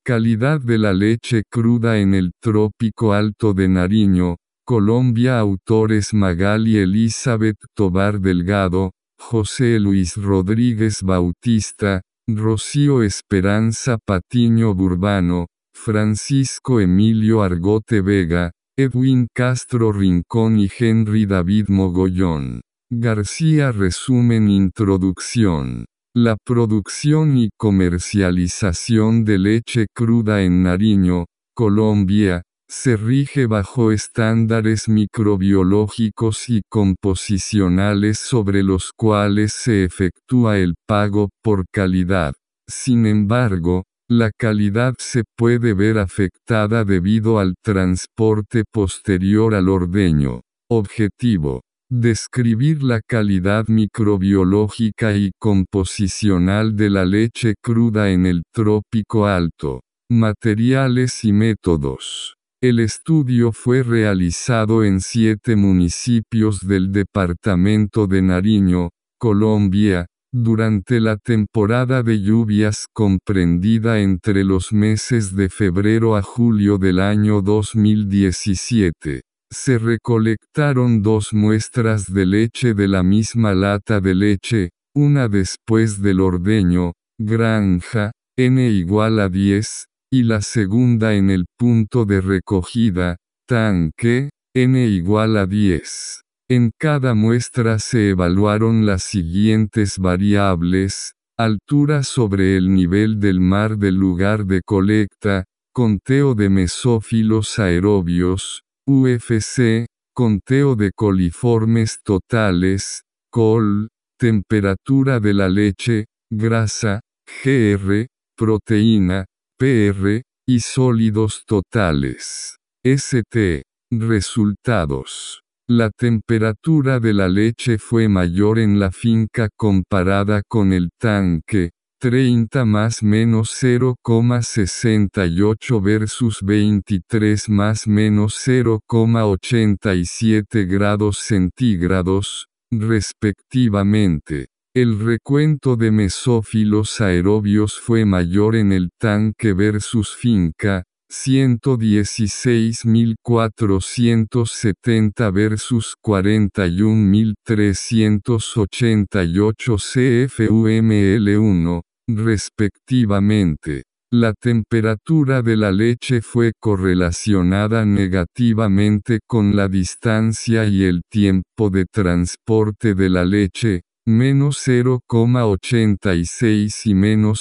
calidad de la leche cruda en el Trópico Alto de Nariño, Colombia. Autores: Magali Elizabeth Tovar Delgado, José Luis Rodríguez Bautista, Rocío Esperanza Patiño Burbano, Francisco Emilio Argote Vega, Edwin Castro Rincón y Henry David Mogollón García. Resumen. Introducción. La producción y comercialización de leche cruda en Nariño, Colombia, se rige bajo estándares microbiológicos y composicionales sobre los cuales se efectúa el pago por calidad. Sin embargo, la calidad se puede ver afectada debido al transporte posterior al ordeño. Objetivo: describir la calidad microbiológica y composicional de la leche cruda en el Trópico Alto. Materiales y métodos. El estudio fue realizado en 7 municipios del departamento de Nariño, Colombia, durante la temporada de lluvias comprendida entre los meses de febrero a julio del año 2017. Se recolectaron 2 muestras de leche de la misma lata de leche, una después del ordeño, granja, N=10, y la segunda en el punto de recogida, tanque, N=10. En cada muestra se evaluaron las siguientes variables: altura sobre el nivel del mar del lugar de colecta, conteo de mesófilos aerobios, UFC, conteo de coliformes totales, col, temperatura de la leche, grasa, GR, proteína, PR, y sólidos totales, ST. Resultados. La temperatura de la leche fue mayor en la finca comparada con el tanque, 30 más menos 0,68 versus 23 más menos 0,87 grados centígrados, respectivamente. El recuento de mesófilos aerobios fue mayor en el tanque versus finca, 116.470 versus 41.388 CFUML1, respectivamente. La temperatura de la leche fue correlacionada negativamente con la distancia y el tiempo de transporte de la leche, menos 0,86 y menos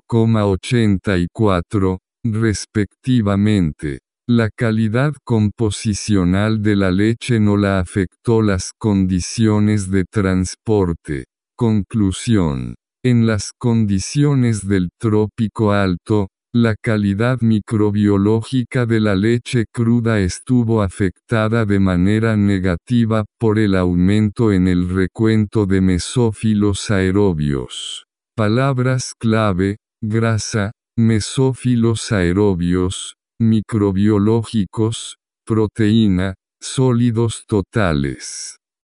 0,84, respectivamente. La calidad composicional de la leche no la afectó las condiciones de transporte. Conclusión. En las condiciones del Trópico Alto, la calidad microbiológica de la leche cruda estuvo afectada de manera negativa por el aumento en el recuento de mesófilos aerobios. Palabras clave: grasa, mesófilos aerobios, microbiológicos, proteína, sólidos totales.